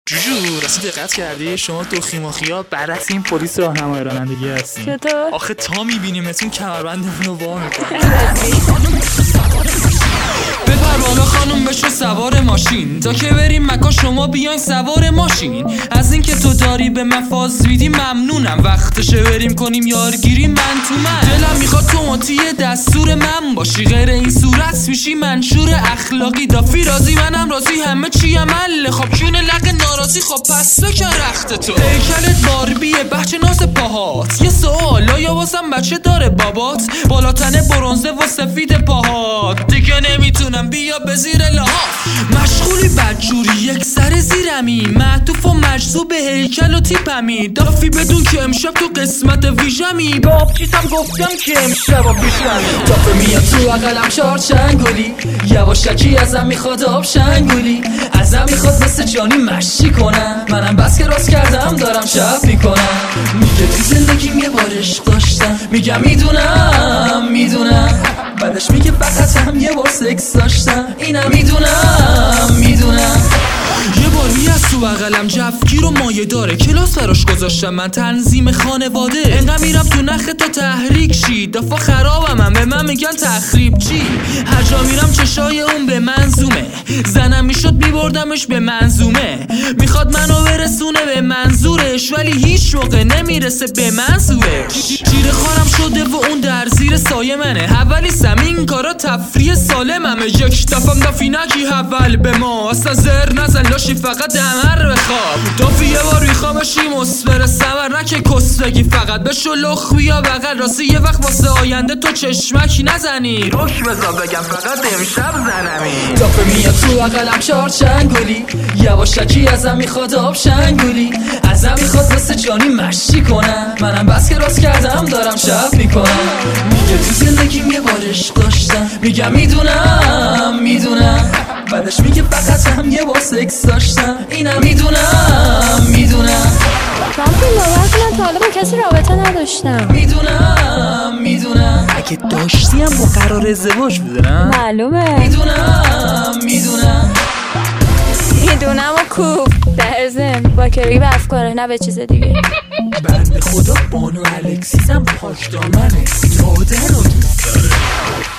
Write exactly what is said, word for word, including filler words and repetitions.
جوجو راستی دقت کردی شما تو خیماخیا برعکس این پلیس راهنمای رانندگی هستین؟ چطور؟ آخه تا میبینیمتون کمربندمون رو وا میکنه. بپر بالا خانم بشو سوار ماشین، تا که بریم مکان شما بیاین سوار ماشین. از این که تو داری به من فاز میدی ممنونم، وقتشه بریم کنیم یارگیری من تو من. دلم میخواد تو مطیع دستور من باشی، غیر این صورت میشی منشور اخلاقی. دافی راضی منم راضی، همه چی عمله. خب چون لق ناراضی، خب پس بکن رخت تو. هیکلت باربیه بچه ناز پاهات، یه سوال آیا واسم بچه داره بابات؟ بالا تنه برنزه و سفید پاهات، دیگه نمیتونم بیا به زیر لحاف. مشغولی بدجوری یک سر زیرمی، معطوف و مجذوب هیکل و تیپمی. دافی بدون که امشب تو قسمت ویژمی، با آبجیتم گفتم که امشب و پیشمی. دافه میاد تو اقلم چار چنگولی، یواشکی ازم میخواد آب شنگولی. ازم میخواد مثل جانی مشی کنم، منم بس که راست کردم دارم شب میکنم. میگه تو زندگیم یه بار عشق داشتم، میگم میدونم میدونم. بعدش میگه فقط هم یه بار سکس داشتم، اینم میدونم میدونم. یه باری از تو بغلم جفگیر و مایه داره، کلاس براش گذاشتم من تنظیم خانواده. انقدر میرم تو نخ تا تحریک شی، دفعه خرابم هم به من میگن تخریب چی. هر جا میرم چشای اون به منظومه، زنم میشد میبردمش به منظومه. میخواد منو برسونه به منظورش، ولی هیچ موقع نمیرسه به منظورش. جیر خارم شده و اون در زیر سایه منه، اولی سمین کارا تفریح سالممه. یک دفعم دافی نگی اول به ما، اصلا زر نزن لاشی فقط دمر بخواب. دافی یه بار میخوامشی مصبر سمر، نکه کس بگی فقط بشو لخ بیا بغل. راستی یه وقت واسه آینده تو چشمکی نزنی، روش بزا بگم فقط امشب زنمی. دافه میاد تو اقلم چار چنگولی، یواشکی ازم میخواد آب شنگولی. ازم میخواد مثل جانی مشی کنم، منم بس که راست کردم دارم شب میکنم. میگه تو زندگیم یه بار عشق داشتم، میگم میدونم میدونم. بعدش میگه فقط هم یه بار سکس داشتم، اینم میدونم میدونم. من تو باور کنم تا حالا با کسی رابطه نداشتم. میدونم میدونم. اگه داشتیم با قرار ازدواج بودم. معلومه میدونم میدونم. میدونم و کوف در ضمن با کری به افکاره نه به چیز دیگه. بنده خدا بانو الکسیزم پاک دامنه، دادن رو دوست داره.